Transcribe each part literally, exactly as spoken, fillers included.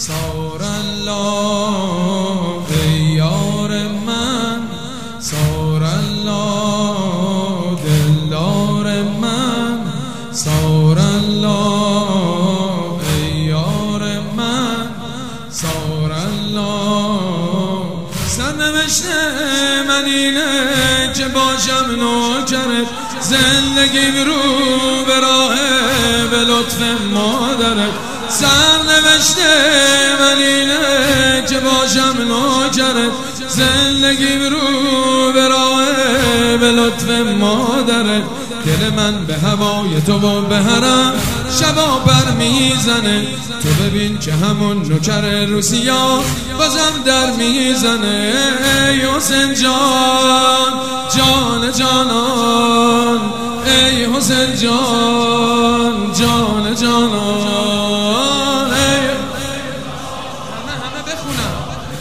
سار الله ای یار من، سار الله دلدار من، سار الله ای یار من، سار الله. سرنوشت من اینه که باشم نوکرت، زندگیم رو به راه به لطف مادرت. سرنوشت من اینه که باشم نوکرت، زندگیم رو به راه به لطف مادرت. دل من به هوای تو و به حرم شبا بر میزنه، تو ببین که همون نوکر روسیا بازم در میزنه. ای حسین جان جان جانان، ای حسین جان جان جانان. ای همه همه بخونم.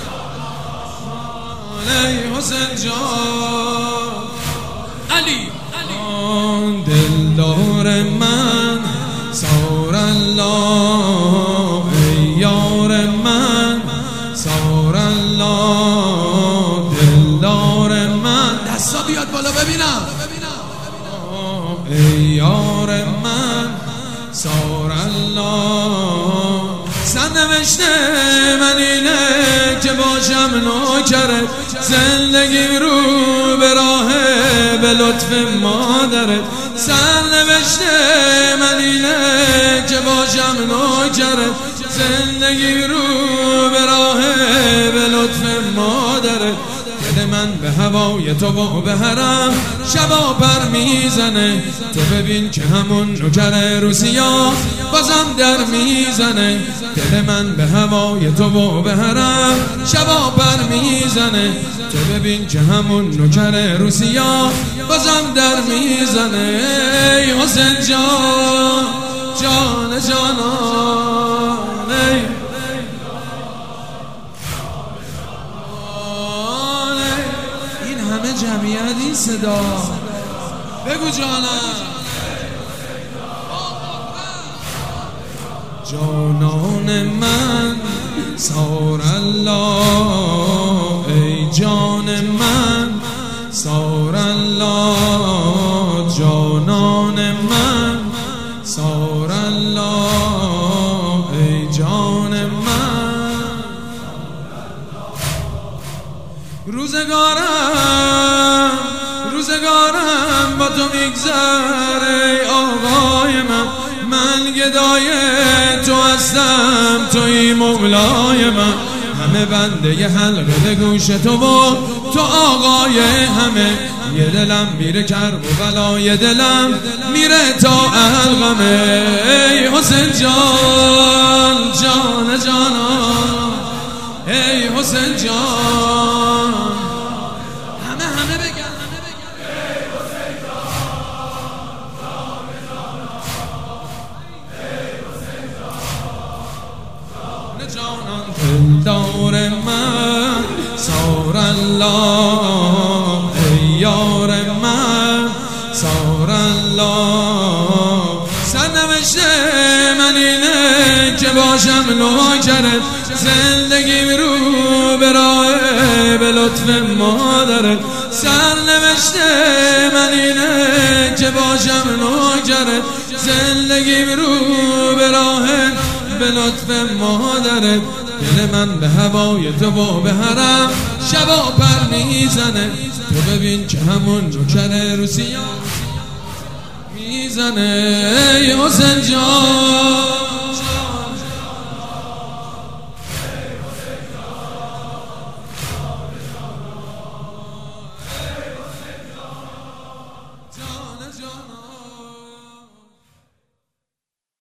ای حسین جان علی دلدار من، سار الله ای یار من، سار الله دلدار من. دستا بیاد بالا ببینم. ای یار من، سار الله. سرنوشت من اینه که باشم نوکرت، زندگی رو به راه به لطف مادرت. سرنوشت من اینه که باشم نوکرت، زندگی رو به راه به لطف مادرت. دل من به هوای تو و به حرم شبا پر میزنه، تو ببین که همون نوکر روسیا بازم در میزنه. دل من به هوای تو و به حرم شبا پر میزنه، تو ببین که همون نوکر روسیا بازم در میزنه. ای حسین جان جان جانان، ای همه جمعیت این صدا بگو جانم. جانان من، سار الله ای جان من، سار الله جانان من، سار الله ای جان من. روزگارم روزگارم با تو میگذره آقای من، من گدای تو هستم توی مولای من. همه بنده ی حلقه به گوش تو و تو آقای همه. یه دلم میره کرب و بلای دلم میره تا حلقمه. ای حسین جان جان جانان، ای حسین جان. همه همه بگن همه بگن. ای حسین جان ای حسین جان دلدار من، سار الله ای یار من، سار الله. سرنوشت من اینه که باشم نوکرت، زندگیم رو به راه به لطف مادرت. سرنوشت من اینه که باشم نوکرت، زندگیم رو به راه به لطف مادرت. دل من به هوای تو و به حرم شبا پر میزنه، تو ببین که همون نوکر روسیا میزنه. ای حسین جان